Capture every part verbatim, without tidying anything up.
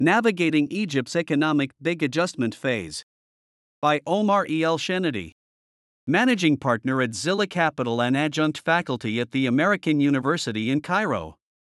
Navigating Egypt's Economic Big Adjustment Phase. By Omar E. El Shenadi, Managing Partner at Zilla Capital and Adjunct Faculty at the American University in Cairo.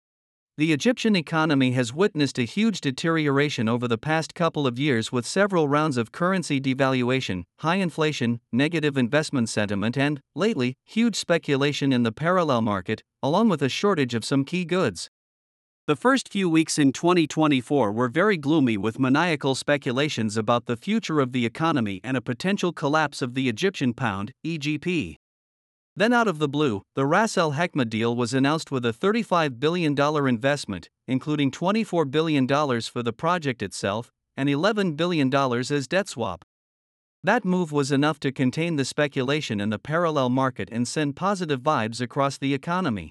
The Egyptian economy has witnessed a huge deterioration over the past couple of years, with several rounds of currency devaluation, high inflation, negative investment sentiment, and, lately, huge speculation in the parallel market, along with a shortage of some key goods. The first few weeks in twenty twenty-four were very gloomy, with maniacal speculations about the future of the economy and a potential collapse of the Egyptian pound, E G P. Then, out of the blue, the Ras Al Khaimah deal was announced with a thirty-five billion dollars investment, including twenty-four billion dollars for the project itself and eleven billion dollars as debt swap. That move was enough to contain the speculation in the parallel market and send positive vibes across the economy.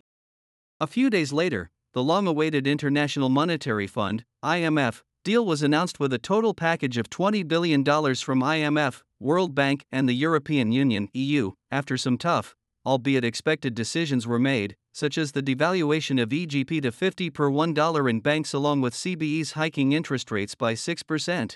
A few days later, the long-awaited International Monetary Fund, I M F, deal was announced with a total package of twenty billion dollars from I M F, World Bank, and the European Union, E U, after some tough, albeit expected decisions were made, such as the devaluation of E G P to fifty per one dollar in banks, along with C B Es hiking interest rates by six percent.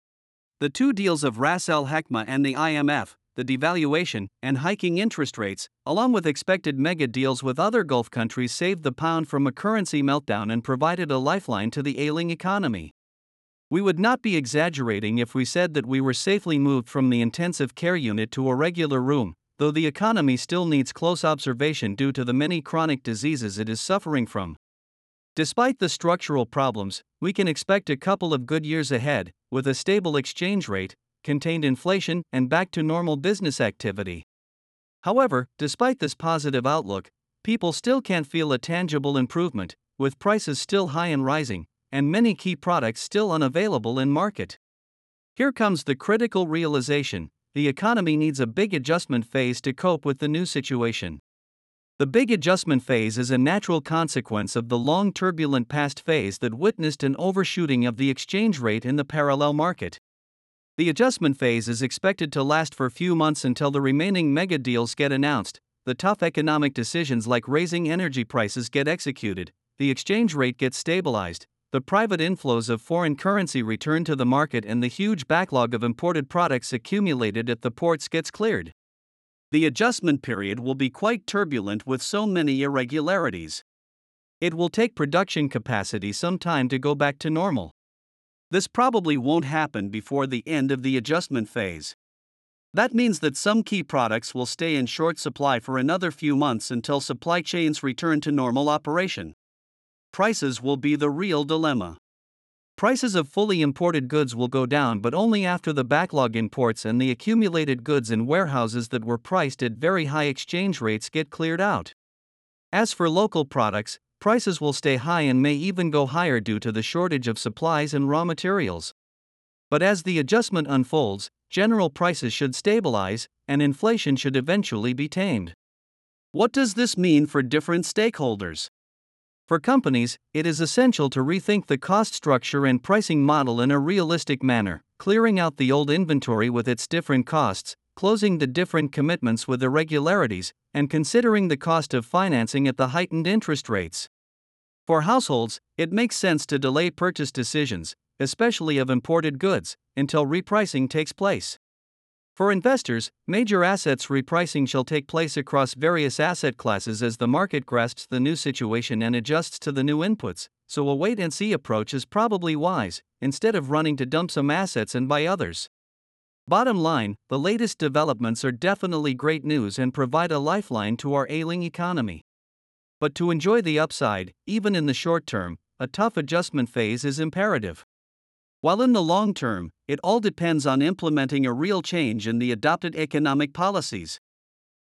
The two deals of Ras Al Khaimah and the I M F, the devaluation and hiking interest rates, along with expected mega deals with other Gulf countries, saved the pound from a currency meltdown and provided a lifeline to the ailing economy. We would not be exaggerating if we said that we were safely moved from the intensive care unit to a regular room, though the economy still needs close observation due to the many chronic diseases it is suffering from. Despite the structural problems, we can expect a couple of good years ahead, with a stable exchange rate, contained inflation, and back to normal business activity. However, despite this positive outlook, people still can't feel a tangible improvement, with prices still high and rising, and many key products still unavailable in market. Here comes the critical realization: the economy needs a big adjustment phase to cope with the new situation. The big adjustment phase is a natural consequence of the long turbulent past phase that witnessed an overshooting of the exchange rate in the parallel market. The adjustment phase is expected to last for a few months until the remaining mega deals get announced, the tough economic decisions like raising energy prices get executed, the exchange rate gets stabilized, the private inflows of foreign currency return to the market, and the huge backlog of imported products accumulated at the ports gets cleared. The adjustment period will be quite turbulent, with so many irregularities. It will take production capacity some time to go back to normal. This probably won't happen before the end of the adjustment phase. That means that some key products will stay in short supply for another few months until supply chains return to normal operation. Prices will be the real dilemma. Prices of fully imported goods will go down, but only after the backlog imports and the accumulated goods in warehouses that were priced at very high exchange rates get cleared out. As for local products, prices will stay high and may even go higher due to the shortage of supplies and raw materials. But as the adjustment unfolds, general prices should stabilize, and inflation should eventually be tamed. What does this mean for different stakeholders? For companies, it is essential to rethink the cost structure and pricing model in a realistic manner, clearing out the old inventory with its different costs, closing the different commitments with irregularities, and considering the cost of financing at the heightened interest rates. For households, it makes sense to delay purchase decisions, especially of imported goods, until repricing takes place. For investors, major assets repricing shall take place across various asset classes as the market grasps the new situation and adjusts to the new inputs, so a wait-and-see approach is probably wise, instead of running to dump some assets and buy others. Bottom line, the latest developments are definitely great news and provide a lifeline to our ailing economy. But to enjoy the upside, even in the short term, a tough adjustment phase is imperative. While in the long term, it all depends on implementing a real change in the adopted economic policies.